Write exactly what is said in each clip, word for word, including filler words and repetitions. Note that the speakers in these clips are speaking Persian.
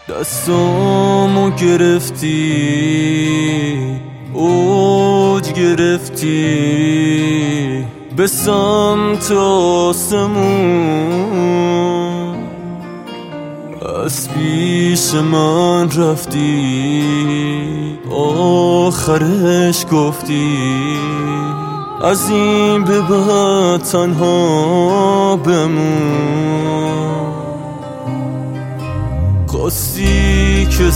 دستامو گرفتی، اوج گرفتی به سمت آسمون، از پیش من رفتی، آخرش گفتی از این به بعد تنها بمون. خواستی که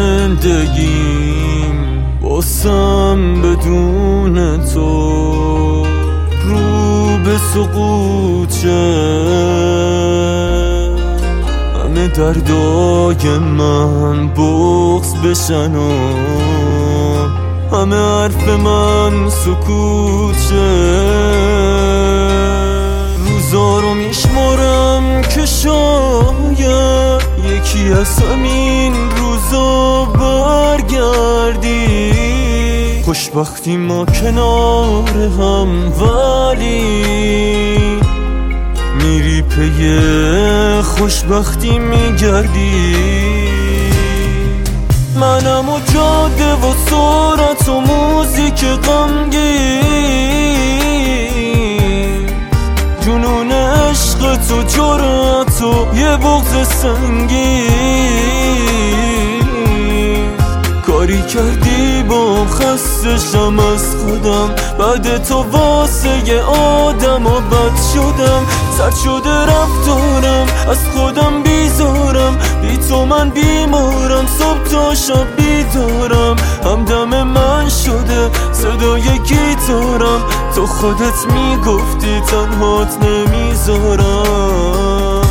زندگیم باسم بدون تو رو به سقوط شه، همه دردای من بغض بشن و همه حرف من سکوت شه. روزا رو میشمارم که شاید یکی از همین روزا برگردی. خوشبختی ما کنار هم ولی میری پی خوشبختی میگردی. منم و جاده و سرعت و موزیک غمگین، جنون عشق تو جرأت و یه بغض سنگین. کاری کردی با خستشم از خودم، بعد تو واسه یه آدم و بد شدم. سرد شده رفتارم، از خودم بیزارم، بی تو من بیمارم، صبح تا شب بیدارم. همدم من شده صدای گیتارم، تو خودت میگفتی تنهات نمیذارم.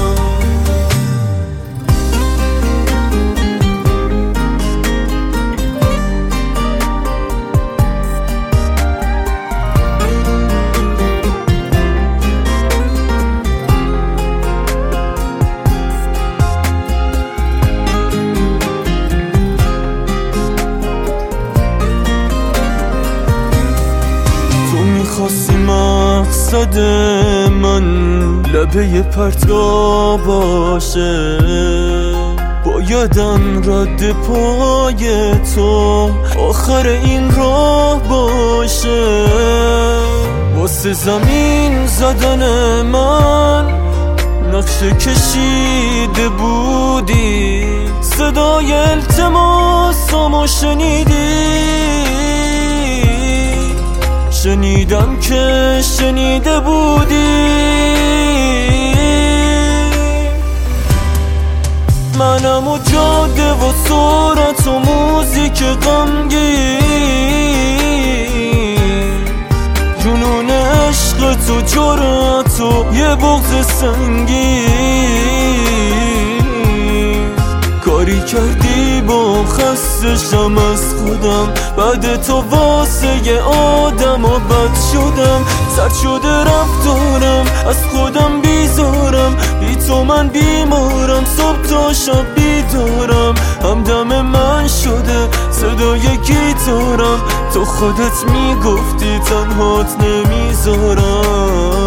خواستی مقصد من لبه پرتا باشه، بایدم رد پای تو آخر این راه باشه. واسه زمین زدن من نقشه کشیده بودی، صدای التماسامو شنیدی. شنیدم که شنیده بودی. منم و جاده و سرعت و موزیک غمگین، جنون عشق تو جرأت و یه بغض سنگین. کاری کردی با خستشم از خودم، بعد تو واسه یه آدم و بد شدم. سرد شده رفتارم، از خودم بیزارم، بی تو من بیمارم، صبح تا شب بیدارم. همدم من شده صدای گیتارم، تو خودت میگفتی تنهات نمیذارم.